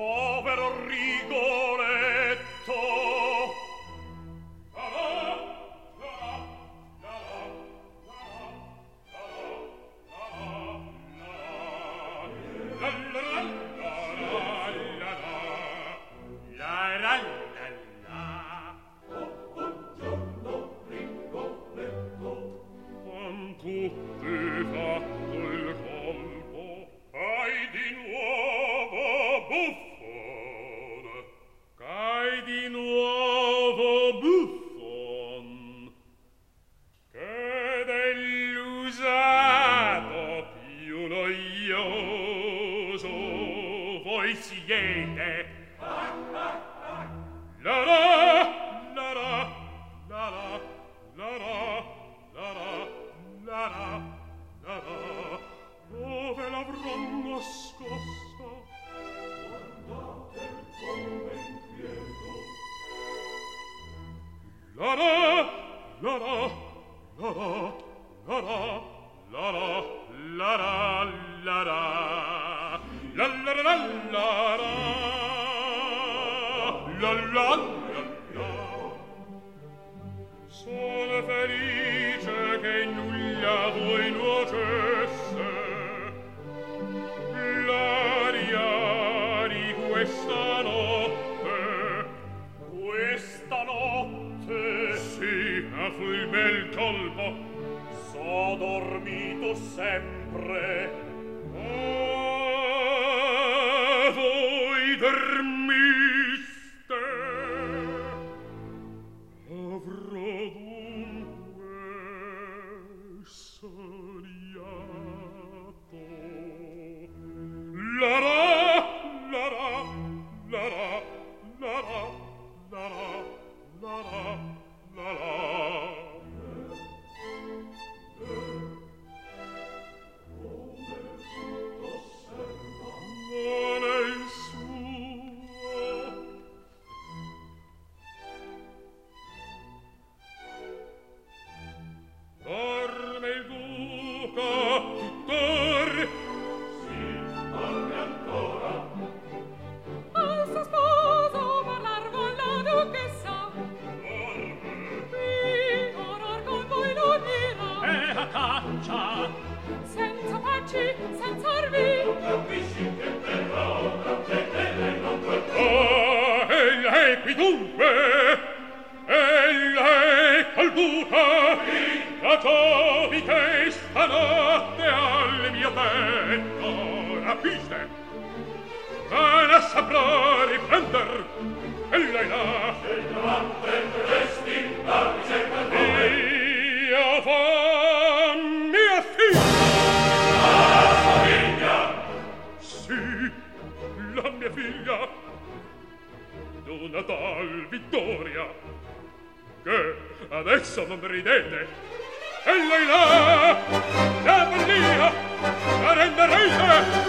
povero Rigoletto. Sono felice che nulla voi nuocesse l'aria di questa notte. Questa notte? Sì, fu il bel colpo. So dormito sempre. Voi dormiste. Avrò dunque sognato. La-ra, la-ra, la-ra, la-ra, la-ra, la-ra, la-ra. Non è il suo. Dorme il duca tuttor? Sì, dorme ancora. Al suo sposo parlar con la duchessa. Dorme. Qui orar con voi l'unirà. E a caccia. Senza paci, senza armi. Capisci che per ora te ne non puoi. Oh, ella è qui dunque. Ella è col duca. Cacciavi che stanotte al mio petto. Rapiste. Ma la saprà riprender. Ella è là. Se trovate resti, darmi sempre a voi. Io fa mia figlia. Sì, la mia figlia, d'una tal Vittoria, che adesso non ridete. E lei là, la follia, la renderete.